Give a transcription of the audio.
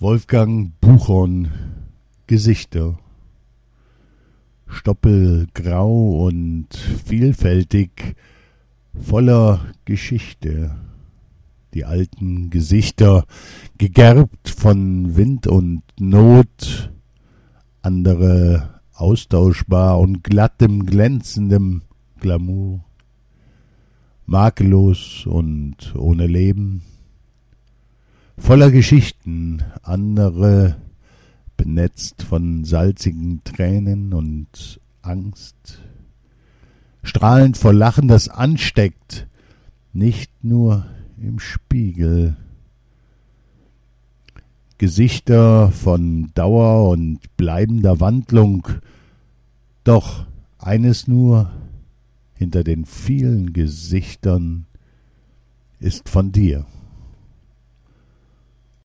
Wolfgang Buchhorn, Gesichter. Stoppelgrau und vielfältig, voller Geschichte. Die alten Gesichter, gegerbt von Wind und Not, andere austauschbar und glatt im glänzendem Glamour, makellos und ohne Leben, voller Geschichten, andere benetzt von salzigen Tränen und Angst, strahlend vor Lachen, das ansteckt, nicht nur im Spiegel. Gesichter von Dauer und bleibender Wandlung, doch eines nur, hinter den vielen Gesichtern ist von dir.